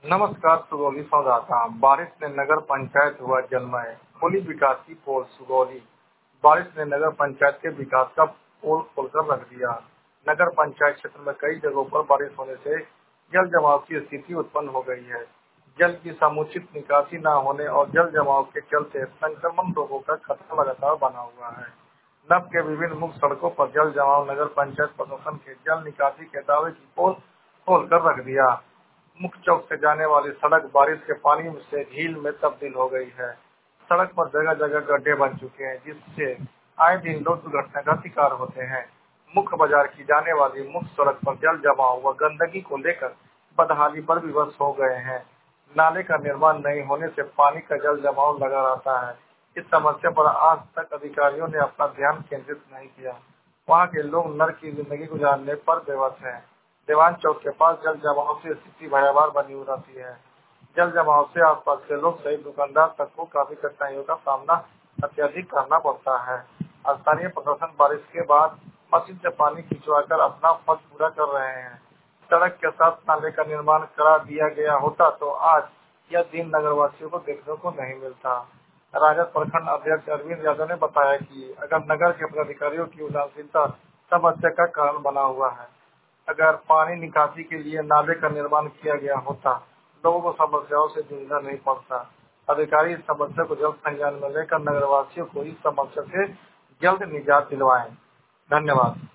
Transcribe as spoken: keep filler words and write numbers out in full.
नमस्कार सुगौली संवाददाता। बारिश ने नगर पंचायत हुआ जलमय, खोली विकास की पोल सुगौली। बारिश ने नगर पंचायत के विकास का पोल खोलकर रख दिया। नगर पंचायत क्षेत्र में कई जगहों पर बारिश होने से जल जमाव की स्थिति उत्पन्न हो गई है। जल की समुचित निकासी न होने और जल जमाव के चलते संक्रमण रोगों का खतरा लगातार बना हुआ है। नब के विभिन्न मुख्य सड़कों पर जल जमाव नगर पंचायत प्रशासन के जल निकासी के दावे की पोल खोलकर रख दिया। मुख्य चौक से जाने वाली सड़क बारिश के पानी से झील में तब्दील हो गई है। सड़क पर जगह जगह गड्ढे बन चुके हैं, जिससे आए दिन लोग दुर्घटना का शिकार होते हैं। मुख्य बाजार की जाने वाली मुख्य सड़क पर जल जमाव व गंदगी को लेकर बदहाली पर विवश हो गए हैं। नाले का निर्माण नहीं होने से पानी का जल जमाव लगा रहता है। इस समस्या पर आज तक अधिकारियों ने अपना ध्यान केंद्रित नहीं किया। वहाँ के लोग नर्क की जिंदगी गुजारने पर बेबस हैं। दीवान चौक के पास जल जमाव से स्थिति भयावह बनी हुई रहती है। जल जमाव से आसपास के लोग सहित दुकानदार तक को काफी कठिनाइयों का सामना अत्यधिक करना पड़ता है। स्थानीय प्रशासन बारिश के बाद मशीन से पानी खिंचवाकर अपना फर्ज पूरा कर रहे हैं। सड़क के साथ नाले का निर्माण करा दिया गया होता तो आज यह दिन नगरवासियों को देखने को नहीं मिलता। राजद प्रखंड अध्यक्ष अरविंद यादव ने बताया कि अगर नगर के पदाधिकारियों की उदासीनता समस्या का कारण बना हुआ है। अगर पानी निकासी के लिए नाले का निर्माण किया गया होता, लोगों को समस्याओं से जूझना नहीं पड़ता। अधिकारी इस समस्या को जल्द संज्ञान में लेकर नगरवासियों को इस समस्या से जल्द निजात दिलवाएं। धन्यवाद।